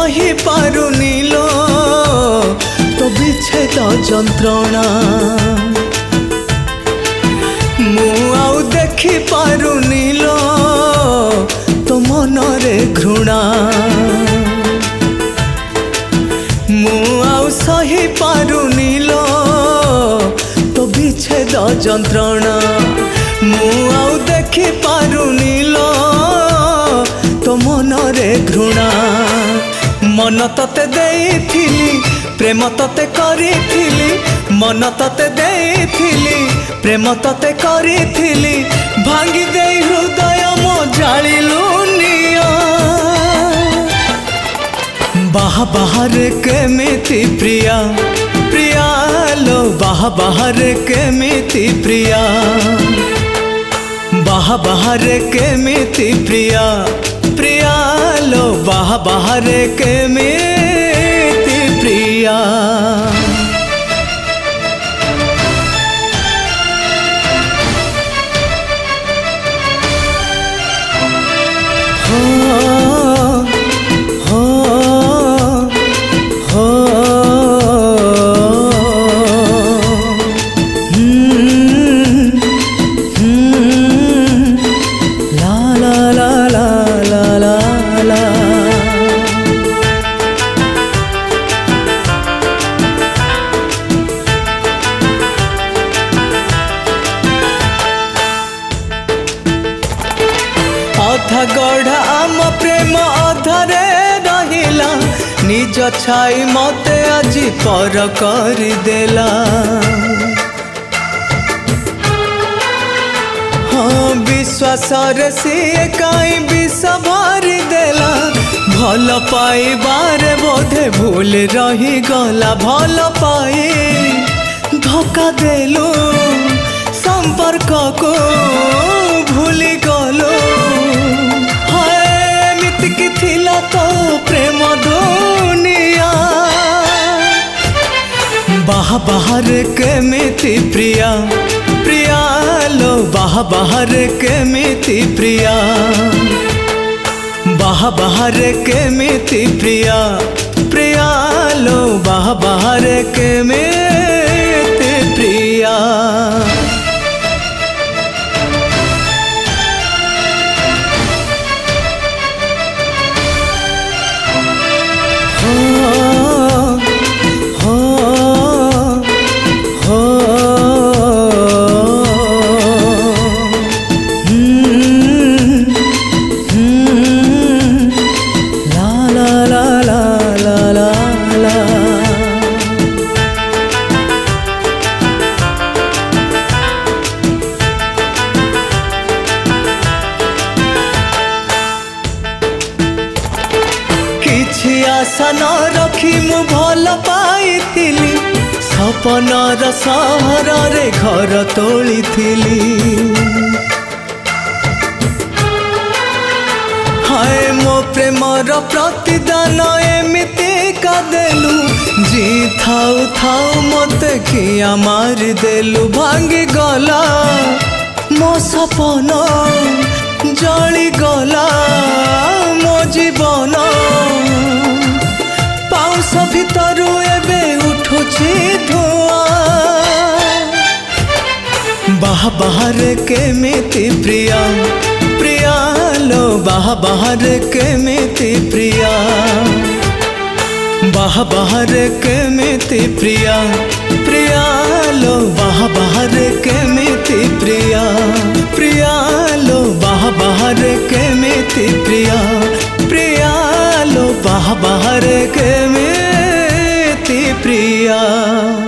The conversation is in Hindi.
सही पारुनी लो तो विच्छेद जंत्रणा मु आउ देखी पारुनी लो तो मनरे घृणा मु आउ सही पारुनी लो तो विच्छेद जंत्रणा मु आउ देखी पारुनी लो तो मनरे घृणा मन तते देइथिली प्रेम तते करिथिली मन तते देइथिली प्रेम तते करिथिली भांगी देई हृदय मो जालिलु निया बाहा बाहर केमिति प्रिया प्रिया लो बाहा बाहर केमिति प्रिया बाहा बाहर केमिति प्रिया प्रिया लो बाहा बाहर केमिति प्रिया अधा गढ़ा आम प्रेम अधरे रहिला निज छाई मते आज पर करदेला हाँ विश्वास रे सीए काई विष भरी देला भल पाइबार बोधे भूल रही गला भल पाई धोखा देलु संपर्क को भूली गलो थिला तो प्रेम दुनिया बाहा बाहर केमिति प्रिया प्रिया लो बाहा बाहर केमिति प्रिया बाहा बाहर केमिति प्रिया प्रिया लो बाहा बाहर केमिति प्रिया आशा न रखी मु भल पाइथिली सपनर सहर रे घर तोलिथिली हाय मो प्रेमर प्रतिदान एमिति का देलु जी थाउ थाउ मते किया मार देलु भांगी गला मो सपन जली गला मो जीवन पाउस भितरु एबे उठुछि धुआं बाहा बाहर केमिति प्रिया प्रिया लो बाहा बाहर केमिति प्रिया बाहा बाहर केमिति प्रिया प्रिया लो बाहा बाहर केमिति प्रिया प्रिया लो बाहा बाहर केमिति प्रिया प्रिया लो बाहा बाहर केमिति प्रिया।